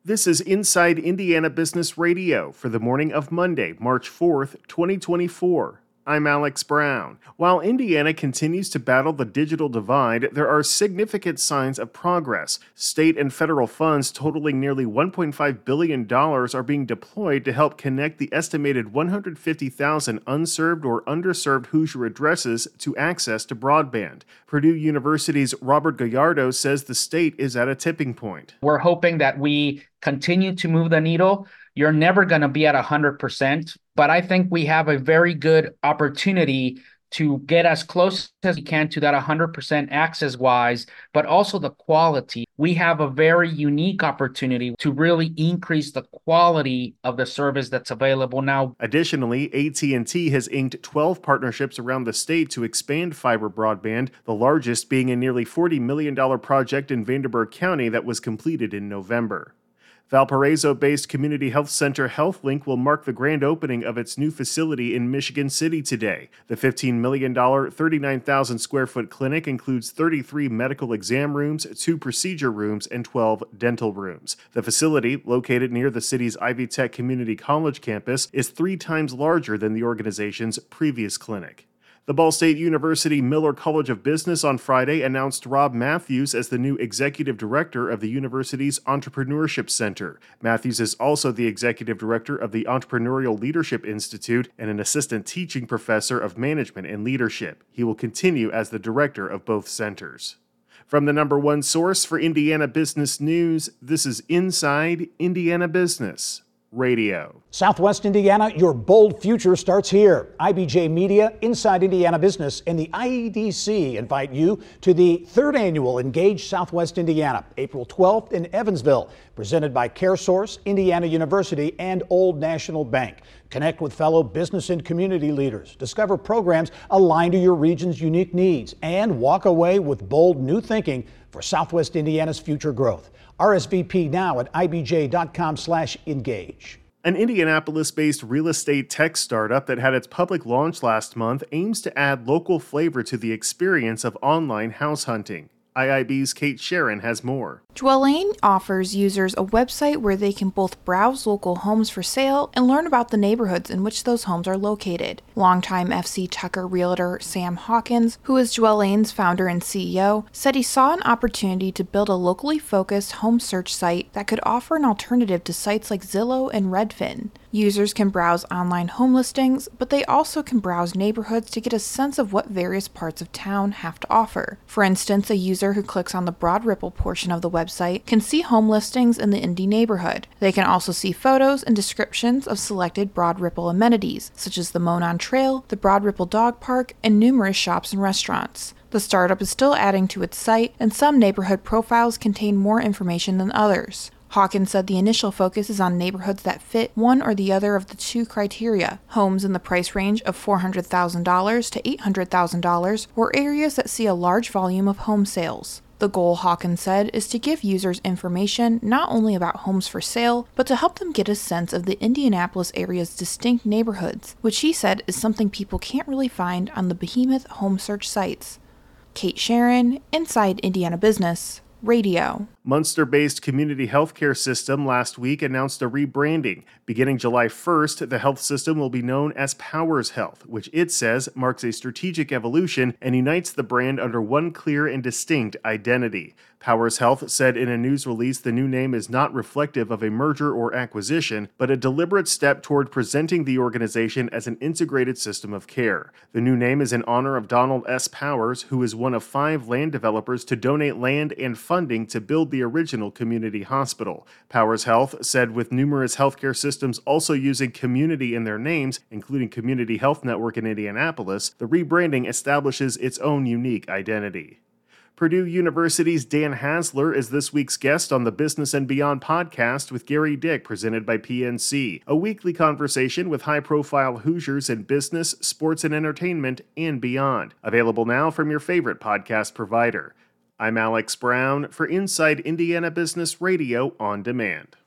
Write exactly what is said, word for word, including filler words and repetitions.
This is Inside Indiana Business Radio for the morning of Monday, March fourth, twenty twenty-four. I'm Alex Brown. While Indiana continues to battle the digital divide, there are significant signs of progress. State and federal funds totaling nearly one point five billion dollars are being deployed to help connect the estimated one hundred fifty thousand unserved or underserved Hoosier addresses to access to broadband. Purdue University's Robert Gallardo says the state is at a tipping point. We're hoping that we continue to move the needle. You're never going to be at one hundred percent, but I think we have a very good opportunity to get as close as we can to that one hundred percent access-wise, but also the quality. We have a very unique opportunity to really increase the quality of the service that's available now. Additionally, A T and T has inked twelve partnerships around the state to expand fiber broadband, the largest being a nearly forty million dollars project in Vanderburgh County that was completed in November. Valparaiso-based Community Health Center HealthLink will mark the grand opening of its new facility in Michigan City today. The fifteen million dollars, thirty-nine thousand square foot clinic includes thirty-three medical exam rooms, two procedure rooms, and twelve dental rooms. The facility, located near the city's Ivy Tech Community College campus, is three times larger than the organization's previous clinic. The Ball State University Miller College of Business on Friday announced Rob Matthews as the new executive director of the university's Entrepreneurship Center. Matthews is also the executive director of the Entrepreneurial Leadership Institute and an assistant teaching professor of management and leadership. He will continue as the director of both centers. From the number one source for Indiana business news, this is Inside Indiana Business Radio. Southwest Indiana, your bold future starts here. I B J Media, Inside Indiana Business, and the I E D C invite you to the third annual Engage Southwest Indiana, April twelfth in Evansville, presented by CareSource, Indiana University, and Old National Bank. Connect with fellow business and community leaders, discover programs aligned to your region's unique needs, and walk away with bold new thinking for Southwest Indiana's future growth. R S V P now at I B J dot com slash engage. An Indianapolis-based real estate tech startup that had its public launch last month aims to add local flavor to the experience of online house hunting. I I B's Kate Sharon has more. Dwellane offers users a website where they can both browse local homes for sale and learn about the neighborhoods in which those homes are located. Longtime F C Tucker realtor Sam Hawkins, who is Dwellane's founder and C E O, said he saw an opportunity to build a locally focused home search site that could offer an alternative to sites like Zillow and Redfin. Users can browse online home listings, but they also can browse neighborhoods to get a sense of what various parts of town have to offer. For instance, a user who clicks on the Broad Ripple portion of the website can see home listings in the Indy neighborhood. They can also see photos and descriptions of selected Broad Ripple amenities, such as the Monon Trail, the Broad Ripple Dog Park, and numerous shops and restaurants. The startup is still adding to its site, and some neighborhood profiles contain more information than others. Hawkins said the initial focus is on neighborhoods that fit one or the other of the two criteria: homes in the price range of four hundred thousand dollars to eight hundred thousand dollars, or areas that see a large volume of home sales. The goal, Hawkins said, is to give users information not only about homes for sale, but to help them get a sense of the Indianapolis area's distinct neighborhoods, which he said is something people can't really find on the behemoth home search sites. Kate Sharon, Inside Indiana Business Radio. Munster-based Community Healthcare System last week announced a rebranding. Beginning July first, the health system will be known as Powers Health, which it says marks a strategic evolution and unites the brand under one clear and distinct identity. Powers Health said in a news release the new name is not reflective of a merger or acquisition, but a deliberate step toward presenting the organization as an integrated system of care. The new name is in honor of Donald S. Powers, who is one of five land developers to donate land and funding to build the original community hospital. Powers Health said with numerous healthcare systems also using community in their names, including Community Health Network in Indianapolis, the rebranding establishes its own unique identity. Purdue University's Dan Hasler is this week's guest on the Business and Beyond podcast with Gary Dick, presented by P N C, a weekly conversation with high-profile Hoosiers in business, sports, and entertainment, and beyond. Available now from your favorite podcast provider. I'm Alex Brown for Inside Indiana Business Radio on Demand.